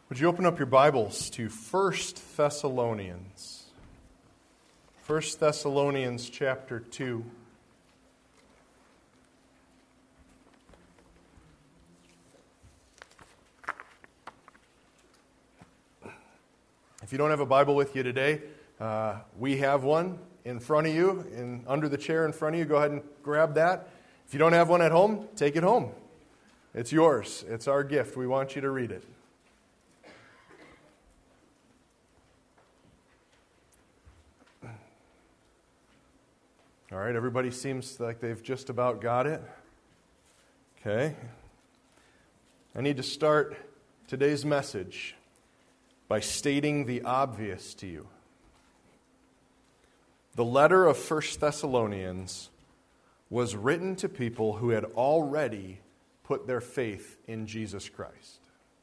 Would you open up your Bibles to 1 Thessalonians? 1 Thessalonians chapter 2. If you don't have a Bible with you today, we have one in front of you, under the chair in front of you. Go ahead and grab that. If you don't have one at home, take it home. It's yours. It's our gift. We want you to read it. All right, everybody seems like they've just about got it. Okay. I need to start today's message by stating the obvious to you. The letter of 1 Thessalonians was written to people who had already put their faith in Jesus Christ.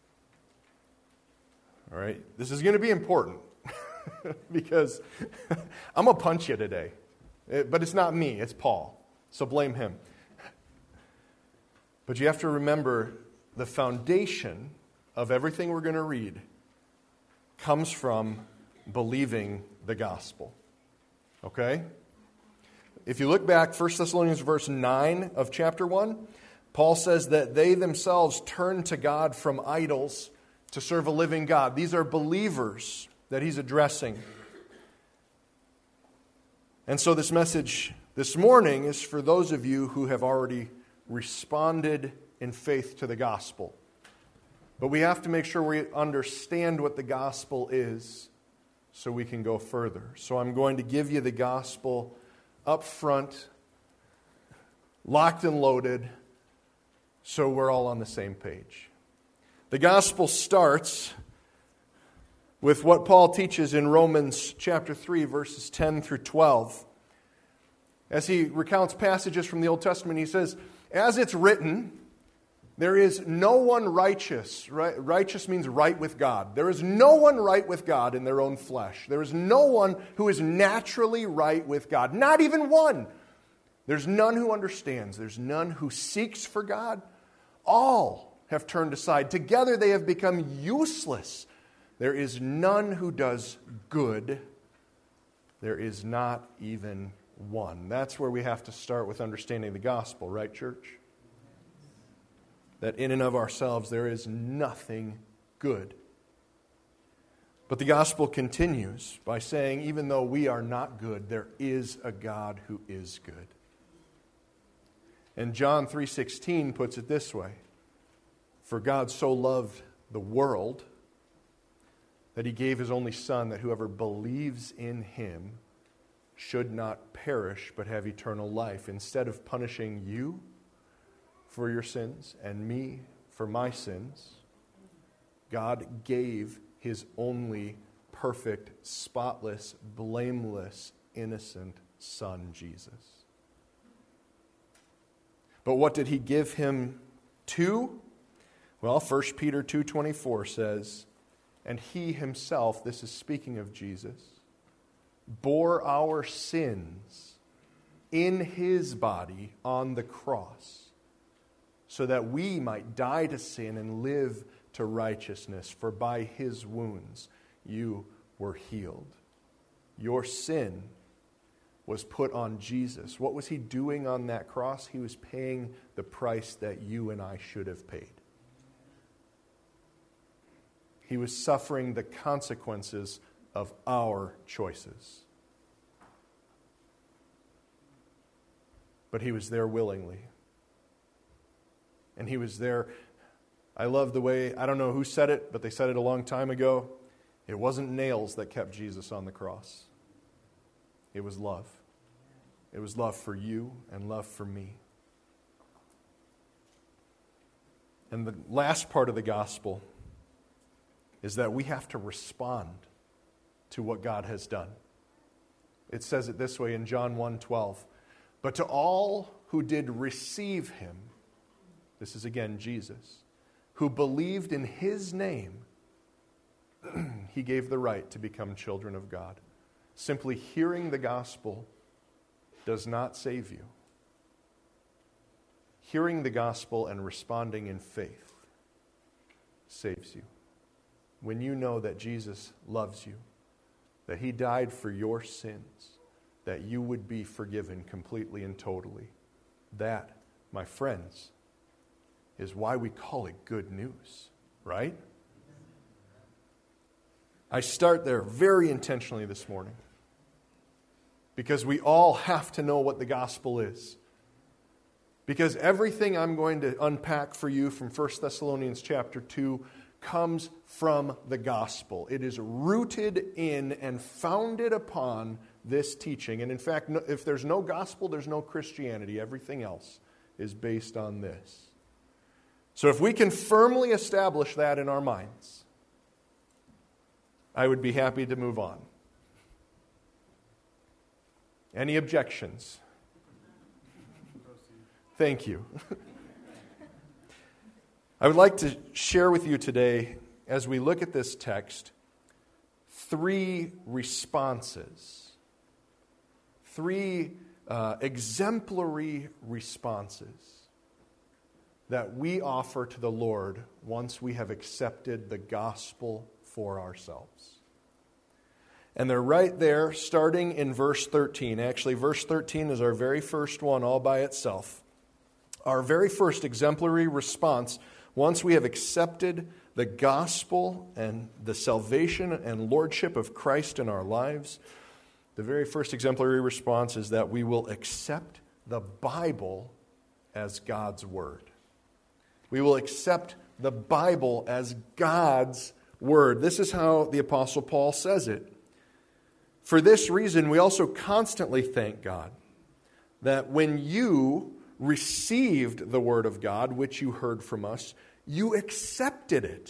All right, this is going to be important because I'm going to punch you today. But it's not me, it's Paul. So blame him. But you have to remember the foundation of everything we're going to read comes from believing the gospel. Okay? If you look back, 1 Thessalonians verse 9 of chapter 1, Paul says that they themselves turned to God from idols to serve a living God. These are believers that he's addressing. And so this message this morning is for those of you who have already responded in faith to the gospel. But we have to make sure we understand what the gospel is so we can go further. So I'm going to give you the gospel up front, locked and loaded, so we're all on the same page. The gospel starts with what Paul teaches in Romans chapter 3, verses 10 through 12. As he recounts passages from the Old Testament, he says, as it's written, there is no one righteous. Righteous means right with God. There is no one right with God in their own flesh. There is no one who is naturally right with God. Not even one. There's none who understands. There's none who seeks for God. All have turned aside. Together they have become useless. There is none who does good. There is not even one. That's where we have to start with understanding the gospel, right, church? That in and of ourselves there is nothing good. But the gospel continues by saying, even though we are not good, there is a God who is good. And John 3:16 puts it this way, for God so loved the world that he gave his only Son, that whoever believes in him should not perish but have eternal life. Instead of punishing you for your sins and me for my sins, God gave his only perfect, spotless, blameless, innocent Son, Jesus. But what did he give him to? Well, 1 Peter 2:24 says, and he himself, this is speaking of Jesus, bore our sins in his body on the cross, so that we might die to sin and live to righteousness. For by his wounds you were healed. Your sin was put on Jesus. What was he doing on that cross? He was paying the price that you and I should have paid. He was suffering the consequences of our choices. But he was there willingly. And he was there. I love the way, I don't know who said it, but they said it a long time ago. It wasn't nails that kept Jesus on the cross. It was love. It was love for you and love for me. And the last part of the gospel is that we have to respond to what God has done. It says it this way in John 1:12. But to all who did receive him, this is again Jesus, who believed in his name, he gave the right to become children of God. Simply hearing the gospel does not save you. Hearing the gospel and responding in faith saves you. when you know that Jesus loves you, that He died for your sins, that you would be forgiven completely and totally. That, my friends, is why we call it good news, right? I start there very intentionally this morning because we all have to know what the gospel is. Because everything I'm going to unpack for you from 1 Thessalonians chapter 2 comes from the gospel. It is rooted in and founded upon this teaching. And in fact, if there's no gospel, there's no Christianity. Everything else is based on this. So if we can firmly establish that in our minds, I would be happy to move on. Any objections? Thank you. I would like to share with you today, as we look at this text, 3 responses. 3 exemplary responses that we offer to the Lord once we have accepted the gospel for ourselves. And they're right there, starting in verse 13. Actually, verse 13 is our very first one all by itself. Our very first exemplary response, once we have accepted the gospel and the salvation and lordship of Christ in our lives, the very first exemplary response is that we will accept the Bible as God's Word. We will accept the Bible as God's Word. This is how the Apostle Paul says it. For this reason, we also constantly thank God that when you received the Word of God, which you heard from us, you accepted it,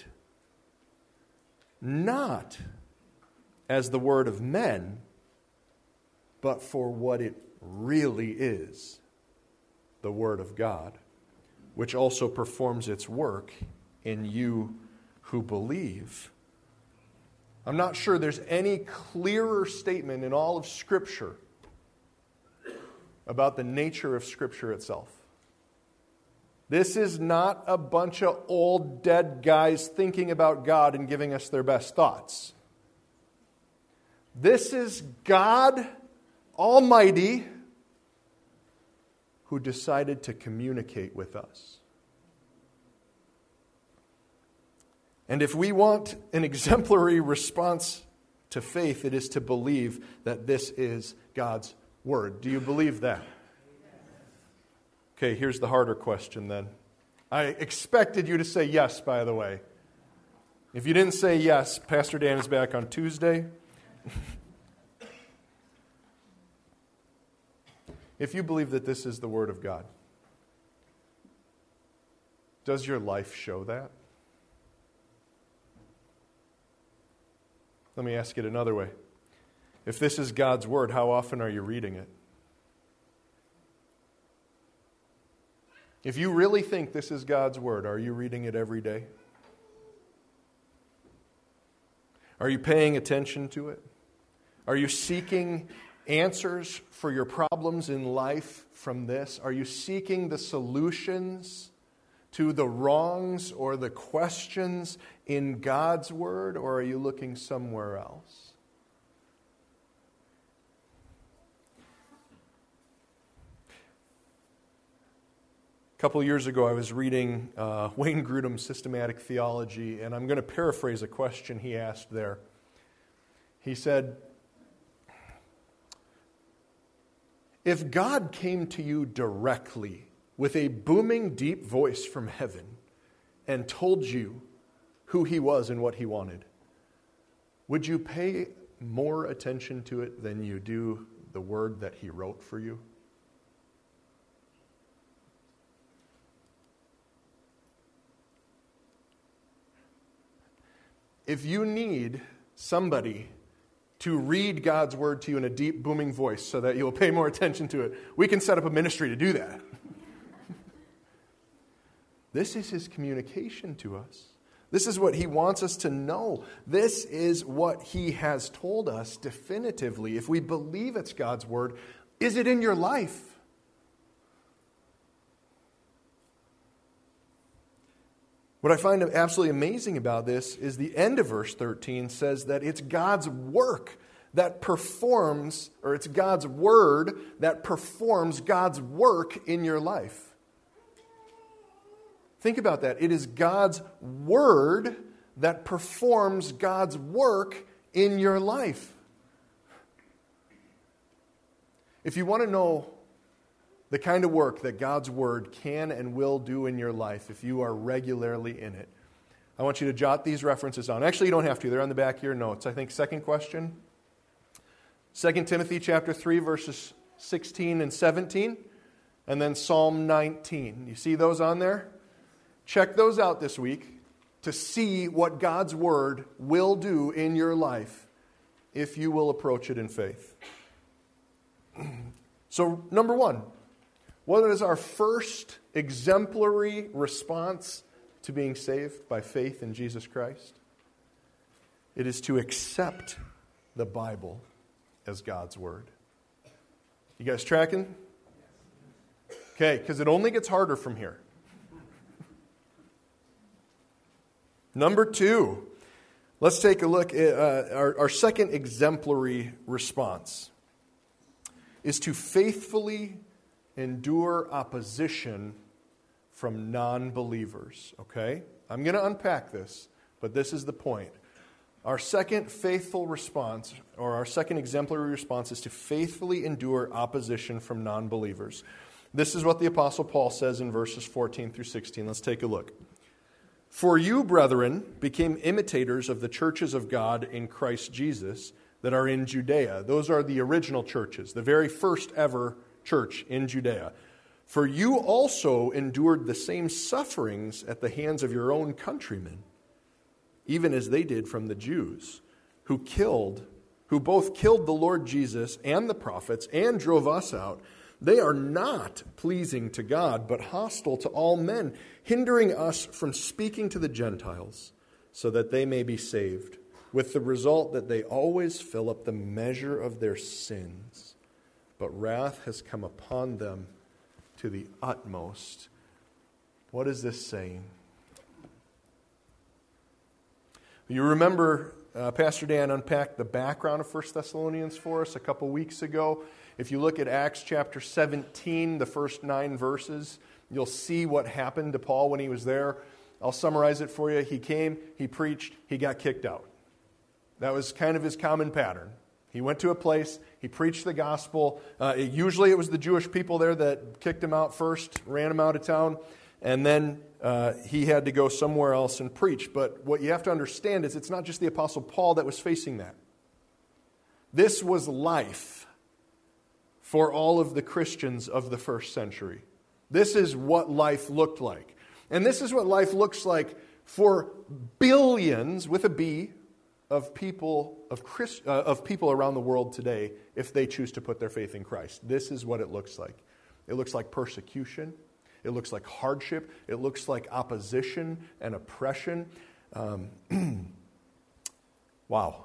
not as the word of men, but for what it really is, the Word of God, which also performs its work in you who believe. I'm not sure there's any clearer statement in all of Scripture about the nature of Scripture itself. This is not a bunch of old dead guys thinking about God and giving us their best thoughts. This is God Almighty who decided to communicate with us. And if we want an exemplary response to faith, it is to believe that this is God's Word. Do you believe that? Okay, here's the harder question then. I expected you to say yes, by the way. If you didn't say yes, Pastor Dan is back on Tuesday. If you believe that this is the Word of God, does your life show that? Let me ask it another way. If this is God's Word, how often are you reading it? If you really think this is God's Word, are you reading it every day? Are you paying attention to it? Are you seeking answers for your problems in life from this? Are you seeking the solutions to the wrongs or the questions in God's Word, or are you looking somewhere else? A couple of years ago, I was reading Wayne Grudem's Systematic Theology, and I'm going to paraphrase a question he asked there. He said, if God came to you directly with a booming, deep voice from heaven and told you who He was and what He wanted, would you pay more attention to it than you do the word that He wrote for you? If you need somebody to read God's Word to you in a deep, booming voice so that you'll pay more attention to it, we can set up a ministry to do that. This is His communication to us. This is what He wants us to know. This is what He has told us definitively. If we believe it's God's Word, is it in your life? What I find absolutely amazing about this is the end of verse 13 says that it's God's work that performs, or it's God's word that performs God's work in your life. Think about that. It is God's word that performs God's work in your life. If you want to know the kind of work that God's word can and will do in your life, if you are regularly in it, I want you to jot these references down. Actually, you don't have to. They're on the back of your notes. I think second question, 2 Timothy chapter 3, verses 16 and 17, and then Psalm 19. You see those on there? Check those out this week to see what God's word will do in your life if you will approach it in faith. So, number one, what is our first exemplary response to being saved by faith in Jesus Christ? It is to accept the Bible as God's word. You guys tracking? Okay, because it only gets harder from here. Number two, let's take a look at our second exemplary response is to faithfully endure opposition from non-believers. Okay? I'm going to unpack this, but this is the point. Our second faithful response, or our second exemplary response, is to faithfully endure opposition from non-believers. This is what the Apostle Paul says in verses 14 through 16. Let's take a look. For you, brethren, became imitators of the churches of God in Christ Jesus that are in Judea. Those are the original churches, the very first ever church in Judea. For you also endured the same sufferings at the hands of your own countrymen, even as they did from the Jews, who both killed the Lord Jesus and the prophets and drove us out. They are not pleasing to God, but hostile to all men, hindering us from speaking to the Gentiles, so that they may be saved, with the result that they always fill up the measure of their sins. But wrath has come upon them to the utmost. What is this saying? You remember Pastor Dan unpacked the background of 1 Thessalonians for us a couple weeks ago. If you look at Acts chapter 17, the first 9 verses, you'll see what happened to Paul when he was there. I'll summarize it for you. He came, he preached, he got kicked out. That was kind of his common pattern. He went to a place, he preached the gospel. Usually it was the Jewish people there that kicked him out first, ran him out of town, and then he had to go somewhere else and preach. But what you have to understand is it's not just the Apostle Paul that was facing that. This was life for all of the Christians of the first century. This is what life looked like. And this is what life looks like for billions, with a B, of people around the world today if they choose to put their faith in Christ. This is what it looks like. It looks like persecution. It looks like hardship. It looks like opposition and oppression. Wow.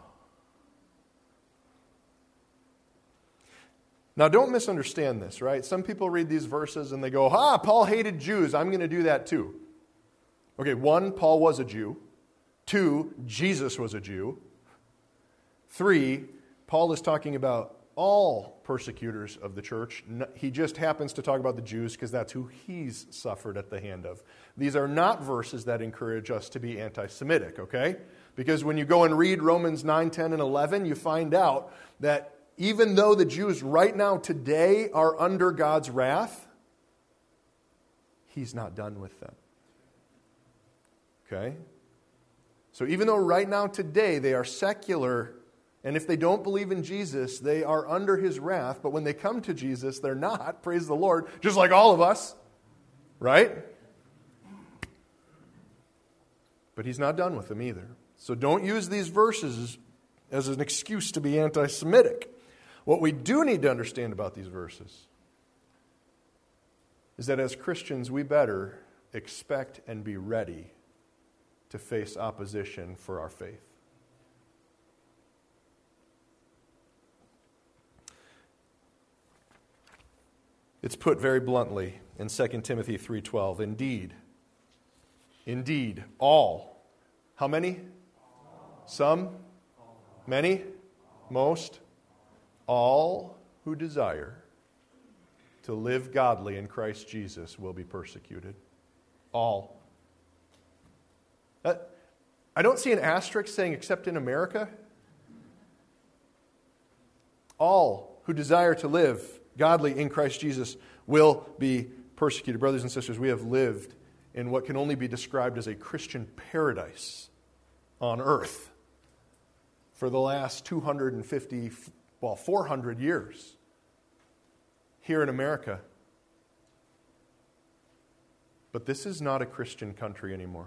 Now, don't misunderstand this, right? Some people read these verses and they go, Paul hated Jews. I'm going to do that too. Okay, 1, Paul was a Jew. 2, Jesus was a Jew. 3, Paul is talking about all persecutors of the church. He just happens to talk about the Jews because that's who he's suffered at the hand of. These are not verses that encourage us to be anti-Semitic, okay? Because when you go and read Romans 9, 10, and 11, you find out that even though the Jews right now today are under God's wrath, he's not done with them. Okay? So even though right now today they are secular, and if they don't believe in Jesus, they are under his wrath, but when they come to Jesus, they're not, praise the Lord, just like all of us, right? But he's not done with them either. So don't use these verses as an excuse to be anti-Semitic. What we do need to understand about these verses is that as Christians, we better expect and be ready to face opposition for our faith. It's put very bluntly in 2 Timothy 3:12. Indeed, all. How many? Some? Many? Most? All who desire to live godly in Christ Jesus will be persecuted. All. I don't see an asterisk saying except in America. All who desire to live godly in Christ Jesus will be persecuted. Brothers and sisters, we have lived in what can only be described as a Christian paradise on earth for the last 400 years here in America. But this is not a Christian country anymore.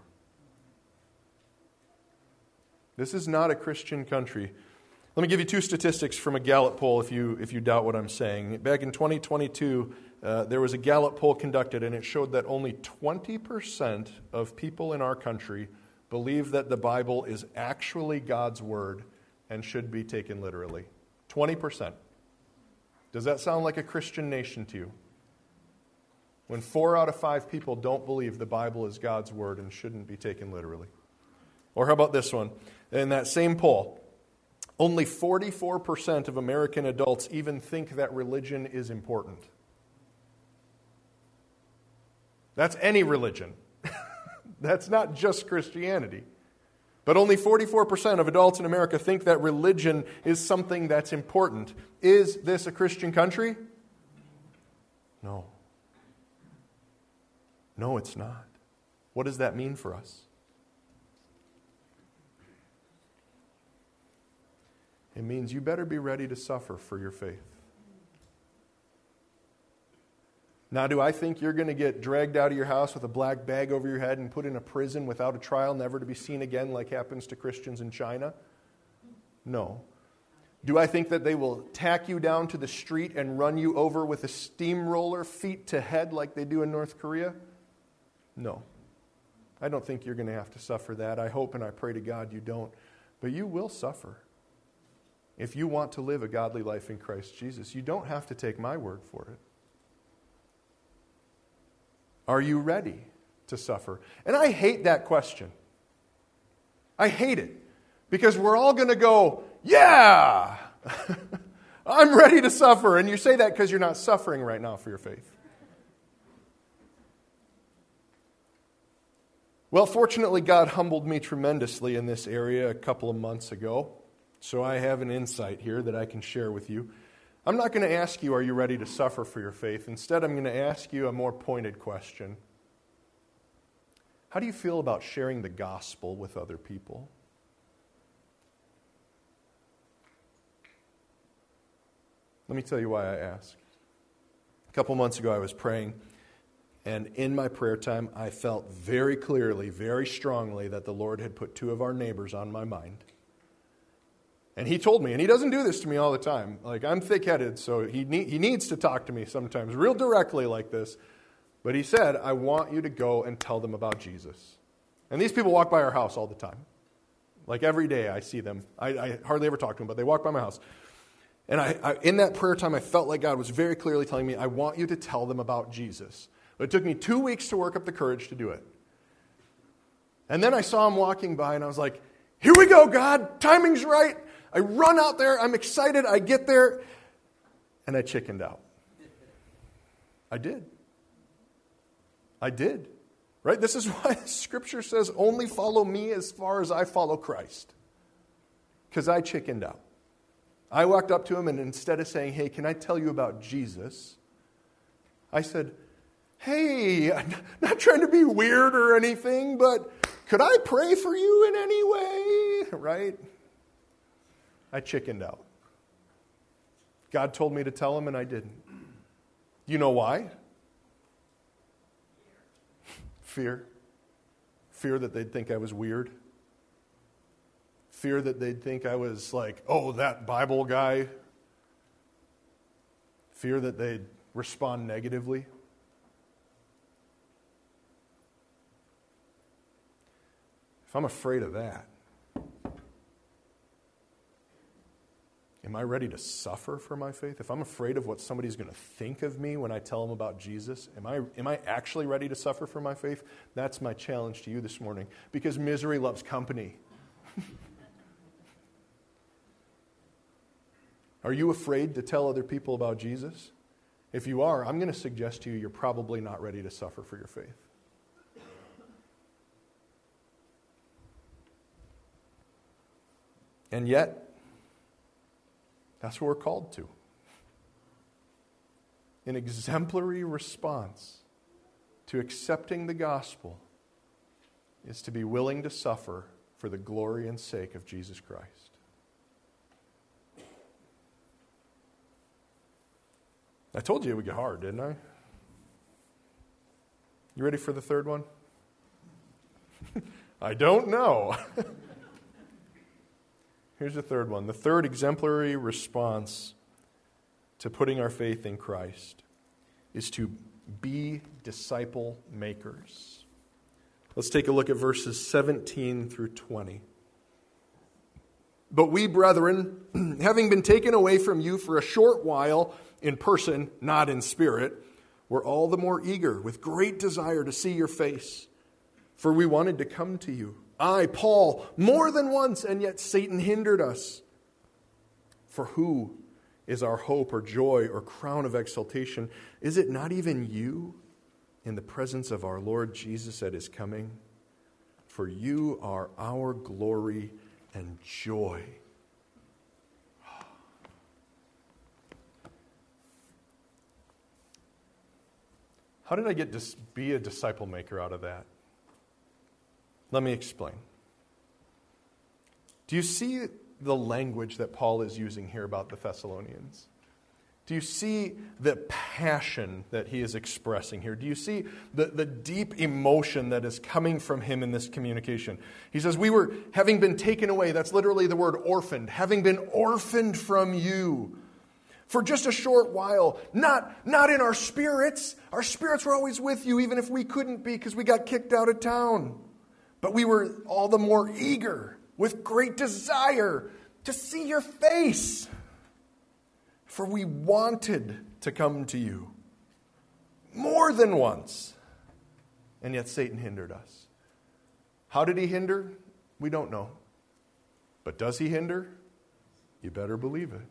This is not a Christian country. Let me give you two statistics from a Gallup poll if you doubt what I'm saying. Back in 2022, there was a Gallup poll conducted, and it showed that only 20% of people in our country believe that the Bible is actually God's Word and should be taken literally. 20%. Does that sound like a Christian nation to you? When 4 out of 5 people don't believe the Bible is God's Word and shouldn't be taken literally. Or how about this one? In that same poll, only 44% of American adults even think that religion is important. That's any religion. That's not just Christianity. But only 44% of adults in America think that religion is something that's important. Is this a Christian country? No. No, it's not. What does that mean for us? It means you better be ready to suffer for your faith. Now, do I think you're going to get dragged out of your house with a black bag over your head and put in a prison without a trial, never to be seen again like happens to Christians in China? No. Do I think that they will tack you down to the street and run you over with a steamroller feet to head like they do in North Korea? No. I don't think you're going to have to suffer that. I hope and I pray to God you don't. But you will suffer. If you want to live a godly life in Christ Jesus, you don't have to take my word for it. Are you ready to suffer? And I hate that question. I hate it. Because we're all going to go, yeah, I'm ready to suffer. And you say that because you're not suffering right now for your faith. Well, fortunately, God humbled me tremendously in this area a couple of months ago. So I have an insight here that I can share with you. I'm not going to ask you, are you ready to suffer for your faith? Instead, I'm going to ask you a more pointed question. How do you feel about sharing the gospel with other people? Let me tell you why I ask. A couple months ago, I was praying, and in my prayer time, I felt very clearly, very strongly that the Lord had put 2 of our neighbors on my mind. And he told me, and he doesn't do this to me all the time. Like, I'm thick-headed, so he needs to talk to me sometimes, real directly like this. But he said, I want you to go and tell them about Jesus. And these people walk by our house all the time. Like, every day I see them. I hardly ever talk to them, but they walk by my house. And I in that prayer time, I felt like God was very clearly telling me, I want you to tell them about Jesus. But it took me 2 weeks to work up the courage to do it. And then I saw him walking by, and I was like, here we go, God. Timing's right. I run out there, I'm excited, I get there, and I chickened out. I did. Right? This is why Scripture says, only follow me as far as I follow Christ. Because I chickened out. I walked up to him, and instead of saying, hey, can I tell you about Jesus? I said, hey, I'm not trying to be weird or anything, but could I pray for you in any way? Right? I chickened out. God told me to tell him, and I didn't. You know why? Fear. Fear that they'd think I was weird. Fear that they'd think I was like, oh, that Bible guy. Fear that they'd respond negatively. If I'm afraid of that, am I ready to suffer for my faith? If I'm afraid of what somebody's going to think of me when I tell them about Jesus, am I actually ready to suffer for my faith? That's my challenge to you this morning, because misery loves company. Are you afraid to tell other people about Jesus? If you are, I'm going to suggest to you you're probably not ready to suffer for your faith. And yet, that's what we're called to. An exemplary response to accepting the gospel is to be willing to suffer for the glory and sake of Jesus Christ. I told you it would get hard, didn't I? You ready for the third one? I don't know. Here's the third one. The third exemplary response to putting our faith in Christ is to be disciple makers. Let's take a look at verses 17 through 20. But we, brethren, having been taken away from you for a short while, in person, not in spirit, were all the more eager, with great desire to see your face. For we wanted to come to you. I, Paul, more than once, and yet Satan hindered us. For who is our hope or joy or crown of exaltation? Is it not even you in the presence of our Lord Jesus at his coming? For you are our glory and joy. How did I get to be a disciple maker out of that? Let me explain. Do you see the language that Paul is using here about the Thessalonians? Do you see the passion that he is expressing here? Do you see the deep emotion that is coming from him in this communication? He says, we were having been taken away. That's literally the word orphaned. Having been orphaned from you for just a short while. Not in our spirits. Our spirits were always with you, even if we couldn't be because we got kicked out of town. But we were all the more eager, with great desire, to see your face. For we wanted to come to you more than once. And yet Satan hindered us. How did he hinder? We don't know. But does he hinder? You better believe it.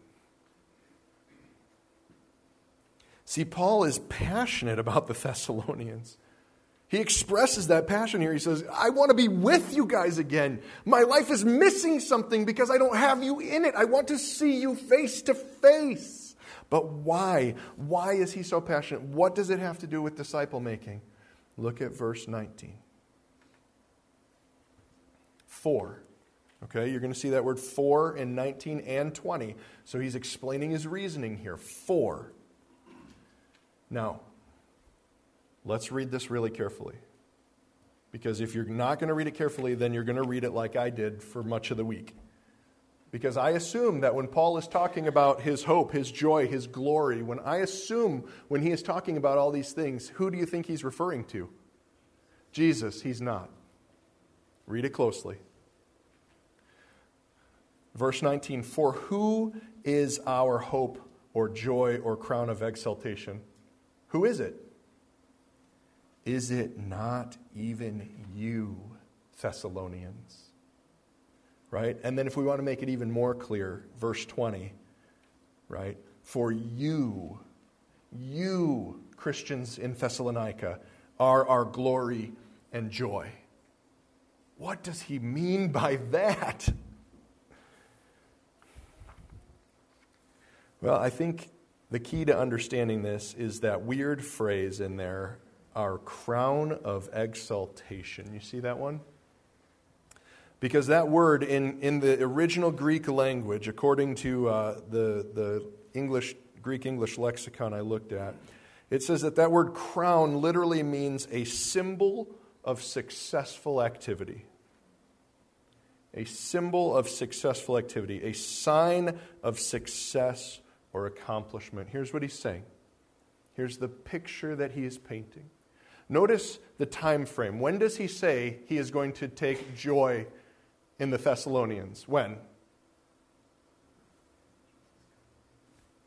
See, Paul is passionate about the Thessalonians. He expresses that passion here. He says, I want to be with you guys again. My life is missing something because I don't have you in it. I want to see you face to face. But why? Why is he so passionate? What does it have to do with disciple making? Look at verse 19. For. Okay, you're going to see that word for in 19 and 20. So he's explaining his reasoning here. For. Now, let's read this really carefully. Because if you're not going to read it carefully, then you're going to read it like I did for much of the week. Because I assume that when Paul is talking about his hope, his joy, his glory, when he is talking about all these things, who do you think he's referring to? Jesus. He's not. Read it closely. Verse 19, for who is our hope or joy or crown of exaltation? Who is it? Is it not even you, Thessalonians? Right? And then if we want to make it even more clear, verse 20, right? For you, Christians in Thessalonica, are our glory and joy. What does he mean by that? Well, I think the key to understanding this is that weird phrase in there, our crown of exaltation. You see that one? Because that word in the original Greek language, according to the Greek-English lexicon I looked at, it says that word crown literally means a symbol of successful activity. A symbol of successful activity, a sign of success or accomplishment. Here's what he's saying. Here's the picture that he is painting. Notice the time frame. When does he say he is going to take joy in the Thessalonians? When?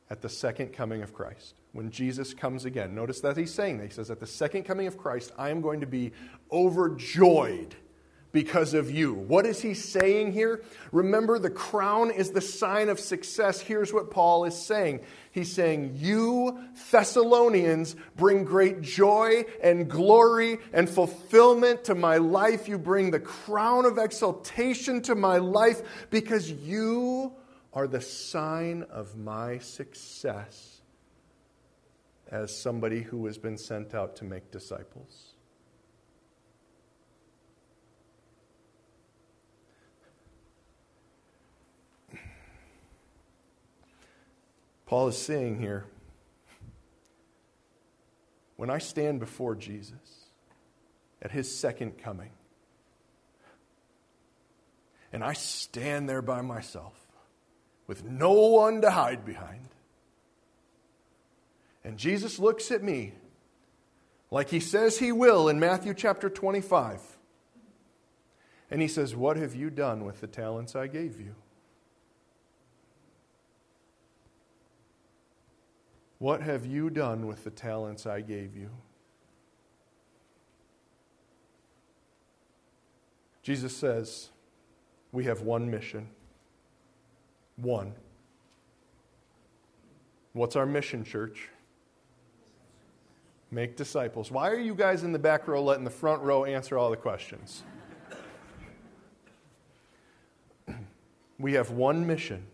at the second coming of Christ. When Jesus comes again. Notice that he's saying that. He says, at the second coming of Christ, I am going to be overjoyed because of you. What is he saying here? Remember, the crown is the sign of success. Here's what Paul is saying. He's saying, you Thessalonians bring great joy and glory and fulfillment to my life. You bring the crown of exaltation to my life because you are the sign of my success as somebody who has been sent out to make disciples. Paul is saying here, when I stand before Jesus at his second coming, and I stand there by myself with no one to hide behind, and Jesus looks at me like he says he will in Matthew chapter 25, and he says, what have you done with the talents I gave you? What have you done with the talents I gave you? Jesus says, we have one mission. One. What's our mission, church? Make disciples. Why are you guys in the back row letting the front row answer all the questions? We have one mission.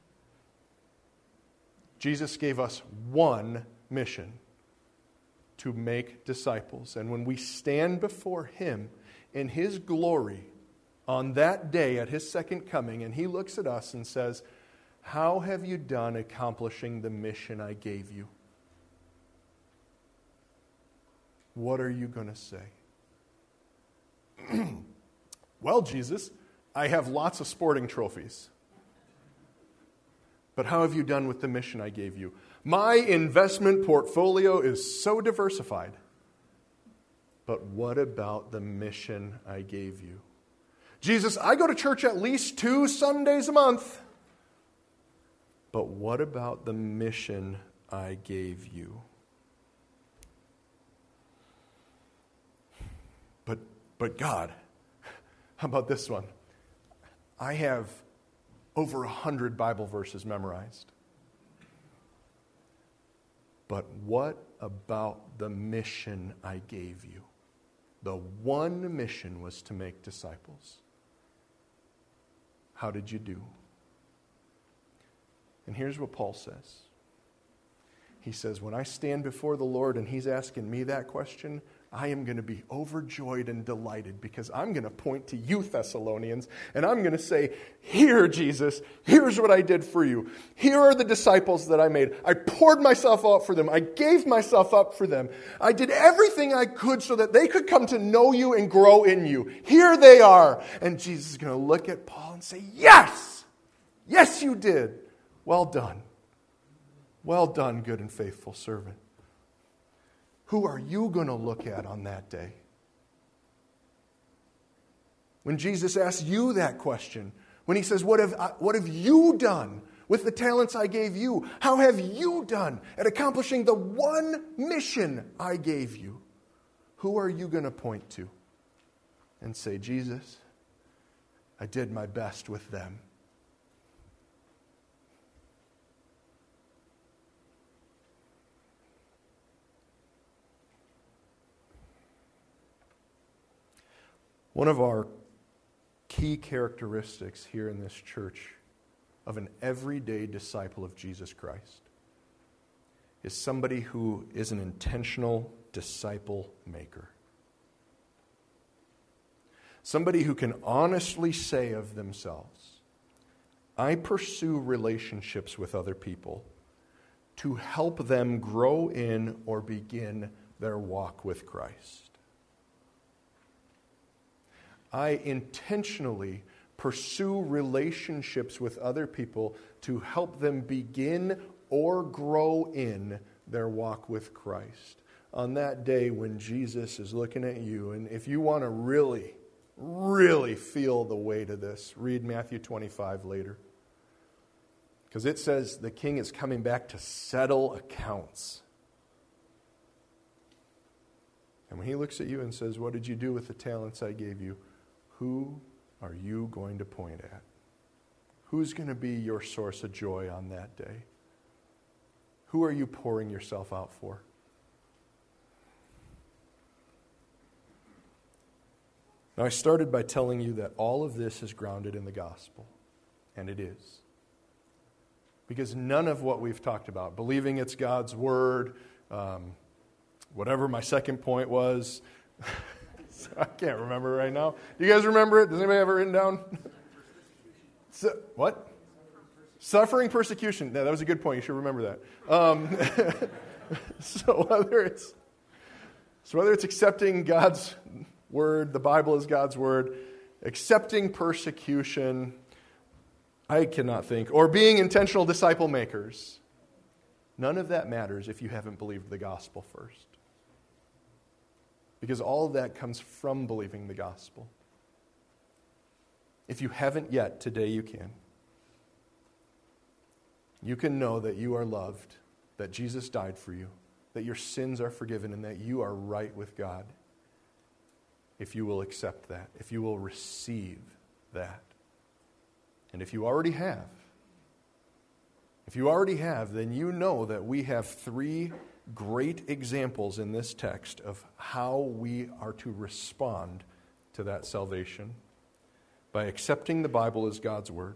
Jesus gave us one mission, to make disciples. And when we stand before him in his glory on that day at his second coming, and he looks at us and says, how have you done accomplishing the mission I gave you? What are you going to say? Well, Jesus, I have lots of sporting trophies. But how have you done with the mission I gave you? My investment portfolio is so diversified. But what about the mission I gave you? Jesus, I go to church at least 2 Sundays a month. But what about the mission I gave you? But God, how about this one? I have over 100 Bible verses memorized. But what about the mission I gave you? The one mission was to make disciples. How did you do? And here's what Paul says. He says, when I stand before the Lord and he's asking me that question, I am going to be overjoyed and delighted because I'm going to point to you, Thessalonians, and I'm going to say, here, Jesus, here's what I did for you. Here are the disciples that I made. I poured myself out for them. I gave myself up for them. I did everything I could so that they could come to know you and grow in you. Here they are. And Jesus is going to look at Paul and say, yes, yes, you did. Well done. Well done, good and faithful servant. Who are you going to look at on that day? When Jesus asks you that question, when he says, what have you done with the talents I gave you? How have you done at accomplishing the one mission I gave you? Who are you going to point to and say, Jesus, I did my best with them? One of our key characteristics here in this church of an everyday disciple of Jesus Christ is somebody who is an intentional disciple maker. Somebody who can honestly say of themselves, I pursue relationships with other people to help them grow in or begin their walk with Christ. I intentionally pursue relationships with other people to help them begin or grow in their walk with Christ. On that day when Jesus is looking at you, and if you want to really, really feel the weight of this, read Matthew 25 later. Because it says the king is coming back to settle accounts. And when he looks at you and says, what did you do with the talents I gave you? Who are you going to point at? Who's going to be your source of joy on that day? Who are you pouring yourself out for? Now, I started by telling you that all of this is grounded in the gospel, and it is. Because none of what we've talked about, believing it's God's word, whatever my second point was, I can't remember right now. Do you guys remember it? Does anybody have it written down? What? Suffering persecution. Yeah, that was a good point. You should remember that. So whether it's accepting God's word, the Bible is God's word, accepting persecution, I cannot think, or being intentional disciple makers, none of that matters if you haven't believed the gospel first. Because all of that comes from believing the gospel. If you haven't yet, today you can. You can know that you are loved, that Jesus died for you, that your sins are forgiven, and that you are right with God. If you will accept that, if you will receive that. And if you already have, then you know that we have three great examples in this text of how we are to respond to that salvation. By accepting the Bible as God's word,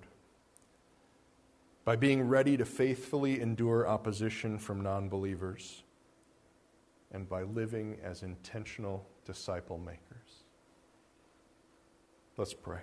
by being ready to faithfully endure opposition from non-believers, and by living as intentional disciple makers. Let's pray.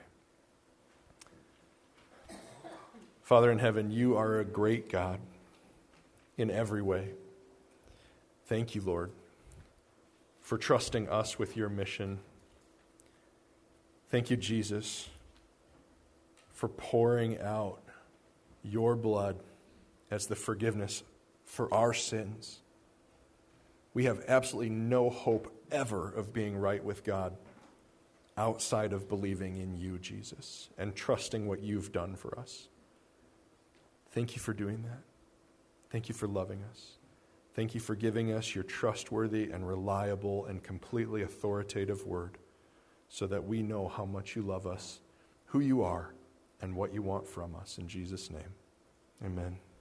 Father in heaven, you are a great God in every way. Thank you, Lord, for trusting us with your mission. Thank you, Jesus, for pouring out your blood as the forgiveness for our sins. We have absolutely no hope ever of being right with God outside of believing in you, Jesus, and trusting what you've done for us. Thank you for doing that. Thank you for loving us. Thank you for giving us your trustworthy and reliable and completely authoritative word so that we know how much you love us, who you are, and what you want from us. In Jesus' name, amen.